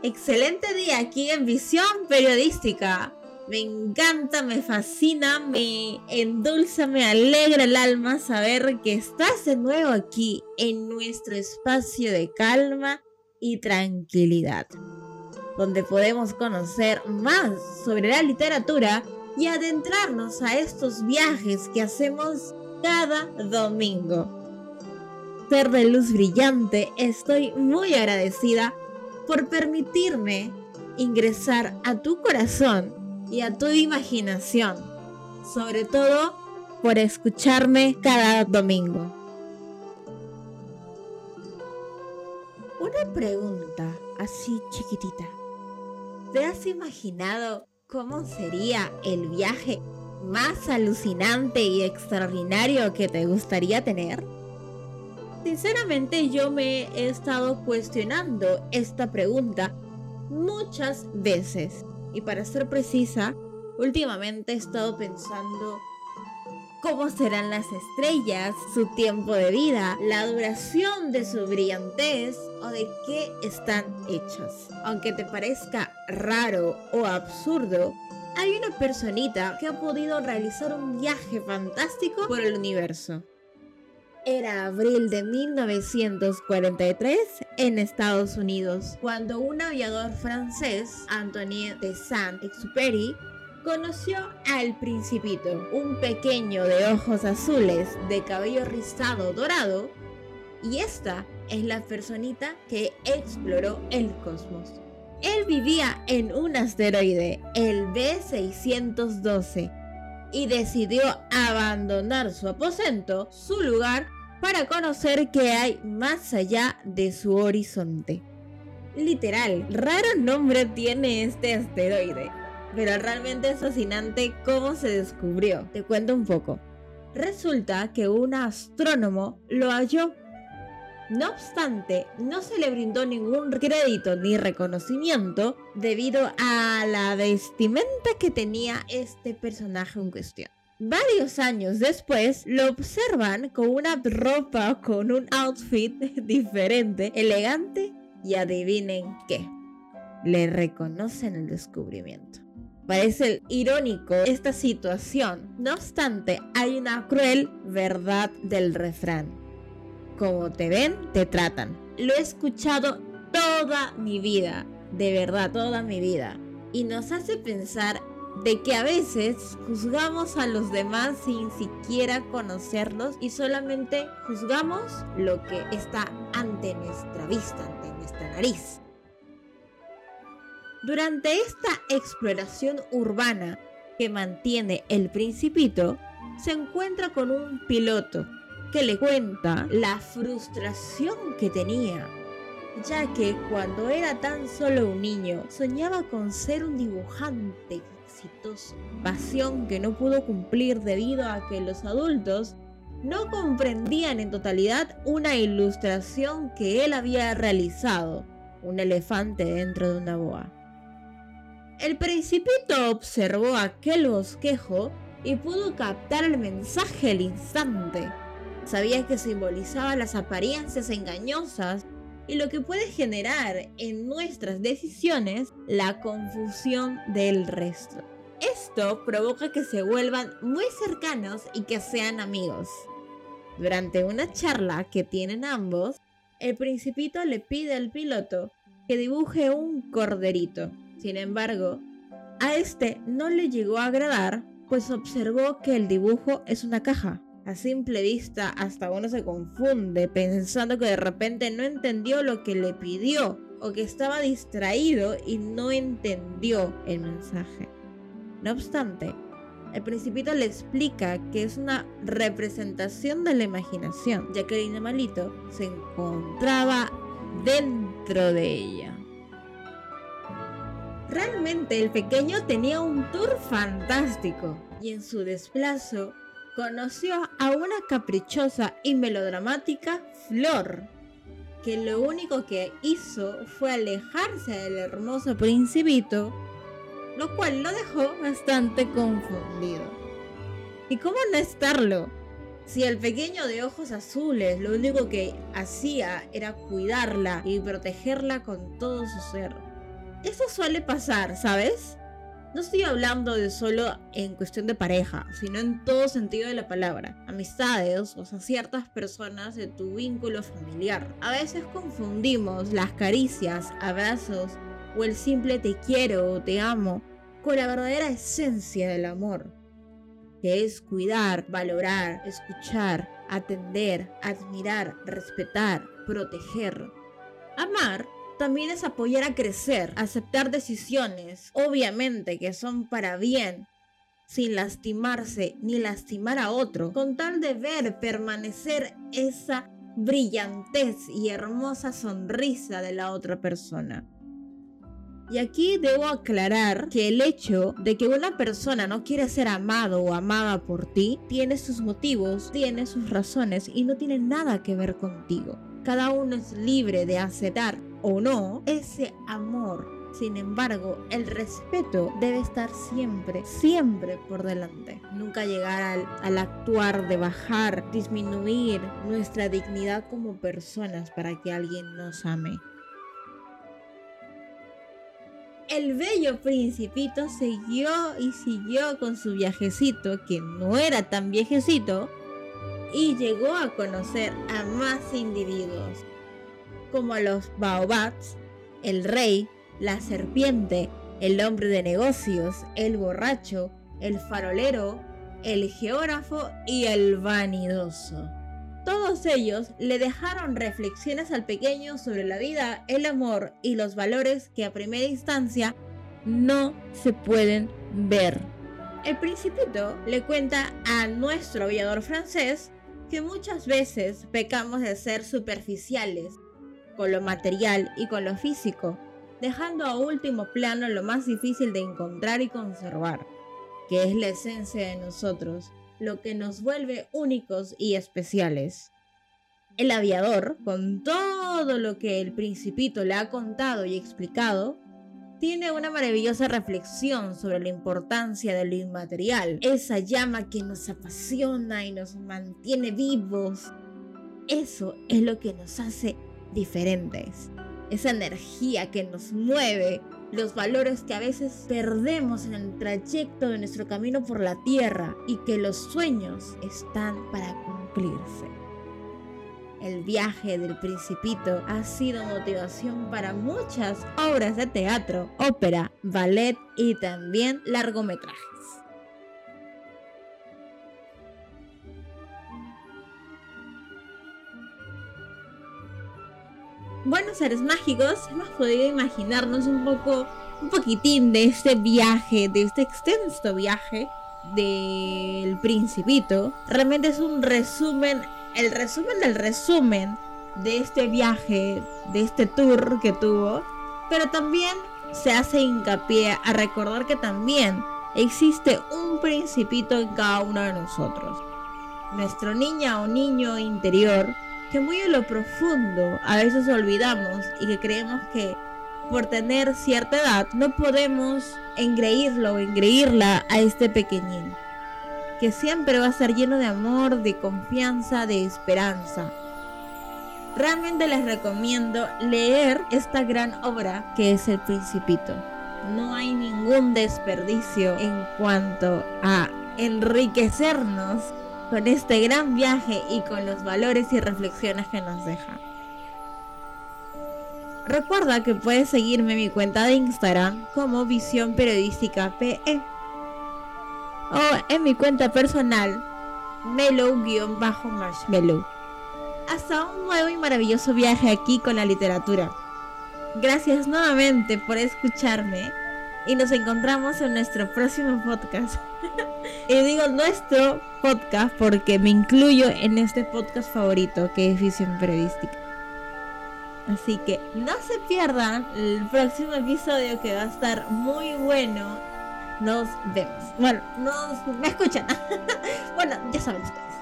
Excelente día aquí en Visión Periodística. Me encanta, me fascina, me endulza, me alegra el alma saber que estás de nuevo aquí en nuestro espacio de calma y tranquilidad, donde podemos conocer más sobre la literatura y adentrarnos a estos viajes que hacemos cada domingo. Ser de luz brillante, estoy muy agradecida por permitirme ingresar a tu corazón y a tu imaginación, sobre todo por escucharme cada domingo. Una pregunta así chiquitita. ¿Te has imaginado cómo sería el viaje más alucinante y extraordinario que te gustaría tener? Sinceramente, yo me he estado cuestionando esta pregunta muchas veces. Y para ser precisa, últimamente he estado pensando cómo serán las estrellas, su tiempo de vida, la duración de su brillantez o de qué están hechas. Aunque te parezca raro o absurdo, hay una personita que ha podido realizar un viaje fantástico por el universo. Era abril de 1943 en Estados Unidos, cuando un aviador francés, Antoine de Saint-Exupéry, conoció al Principito, un pequeño de ojos azules, de cabello rizado dorado, y esta es la personita que exploró el cosmos. Él vivía en un asteroide, el B612, y decidió abandonar su aposento, su lugar, para conocer qué hay más allá de su horizonte. Literal, raro nombre tiene este asteroide, pero realmente es fascinante cómo se descubrió. Te cuento un poco. Resulta que un astrónomo lo halló. No obstante, no se le brindó ningún crédito ni reconocimiento debido a la vestimenta que tenía este personaje en cuestión. Varios años después, lo observan con una ropa, con un outfit diferente, elegante, y adivinen qué, le reconocen el descubrimiento. Parece irónico esta situación. No obstante, hay una cruel verdad del refrán: como te ven, te tratan. Lo he escuchado toda mi vida, de verdad, toda mi vida. Y nos hace pensar de que a veces juzgamos a los demás sin siquiera conocerlos y solamente juzgamos lo que está ante nuestra vista, ante nuestra nariz. Durante esta exploración urbana que mantiene el Principito, se encuentra con un piloto que le cuenta la frustración que tenía, ya que cuando era tan solo un niño soñaba con ser un dibujante exitoso, pasión que no pudo cumplir debido a que los adultos no comprendían en totalidad una ilustración que él había realizado, un elefante dentro de una boa. El Principito observó aquel bosquejo y pudo captar el mensaje al instante. Sabía que simbolizaba las apariencias engañosas y lo que puede generar en nuestras decisiones la confusión del resto. Esto provoca que se vuelvan muy cercanos y que sean amigos. Durante una charla que tienen ambos, el Principito le pide al piloto que dibuje un corderito. Sin embargo, a este no le llegó a agradar, pues observó que el dibujo es una caja. A simple vista hasta uno se confunde pensando que de repente no entendió lo que le pidió o que estaba distraído y no entendió el mensaje. No obstante, el Principito le explica que es una representación de la imaginación, ya que el animalito se encontraba dentro de ella. Realmente el pequeño tenía un tour fantástico y en su desplazo conoció a una caprichosa y melodramática flor, que lo único que hizo fue alejarse del hermoso Principito, lo cual lo dejó bastante confundido. ¿Y cómo no estarlo? Si el pequeño de ojos azules lo único que hacía era cuidarla y protegerla con todo su ser. Eso suele pasar, ¿sabes? No estoy hablando de solo en cuestión de pareja, sino en todo sentido de la palabra. Amistades, o sea, ciertas personas de tu vínculo familiar. A veces confundimos las caricias, abrazos o el simple te quiero o te amo con la verdadera esencia del amor, que es cuidar, valorar, escuchar, atender, admirar, respetar, proteger. Amar también es apoyar a crecer, aceptar decisiones, obviamente que son para bien, sin lastimarse ni lastimar a otro, con tal de ver permanecer esa brillantez y hermosa sonrisa de la otra persona. Y aquí debo aclarar que el hecho de que una persona no quiere ser amado o amada por ti tiene sus motivos, tiene sus razones y no tiene nada que ver contigo. Cada uno es libre de aceptar o no ese amor. Sin embargo, el respeto debe estar siempre, siempre por delante. Nunca llegar al actuar de bajar, disminuir nuestra dignidad como personas para que alguien nos ame. El bello principito siguió y siguió con su viajecito, que no era tan viejecito, y llegó a conocer a más individuos, como los baobabs, el rey, la serpiente, el hombre de negocios, el borracho, el farolero, el geógrafo y el vanidoso. Todos ellos le dejaron reflexiones al pequeño sobre la vida, el amor y los valores que a primera instancia no se pueden ver. El principito le cuenta a nuestro aviador francés que muchas veces pecamos de ser superficiales con lo material y con lo físico, dejando a último plano lo más difícil de encontrar y conservar, que es la esencia de nosotros, lo que nos vuelve únicos y especiales. El aviador, con todo lo que el principito le ha contado y explicado, tiene una maravillosa reflexión sobre la importancia de lo inmaterial, esa llama que nos apasiona y nos mantiene vivos. Eso es lo que nos hace diferentes, esa energía que nos mueve, los valores que a veces perdemos en el trayecto de nuestro camino por la tierra y que los sueños están para cumplirse. El viaje del principito ha sido motivación para muchas obras de teatro, ópera, ballet y también largometrajes. Bueno, seres mágicos, hemos podido imaginarnos un poquitín de este viaje, de este extenso viaje del principito. Realmente es un resumen, el resumen del resumen de este viaje, de este tour que tuvo. Pero también se hace hincapié a recordar que también existe un principito en cada uno de nosotros. Nuestro niña o niño interior, que muy en lo profundo a veces olvidamos y que creemos que por tener cierta edad no podemos engreírlo o engreírla a este pequeñín, que siempre va a estar lleno de amor, de confianza, de esperanza. Realmente les recomiendo leer esta gran obra que es El Principito. No hay ningún desperdicio en cuanto a enriquecernos con este gran viaje y con los valores y reflexiones que nos deja. Recuerda que puedes seguirme en mi cuenta de Instagram como Visión Periodística PE o en mi cuenta personal Mellow_Marshmallow. Hasta un nuevo y maravilloso viaje aquí con la literatura. Gracias nuevamente por escucharme y nos encontramos en nuestro próximo podcast. Y digo nuestro podcast porque me incluyo en este podcast favorito que es Visión Periodística. Así que no se pierdan el próximo episodio que va a estar muy bueno. Nos vemos. Bueno, me escuchan. Bueno, ya saben ustedes.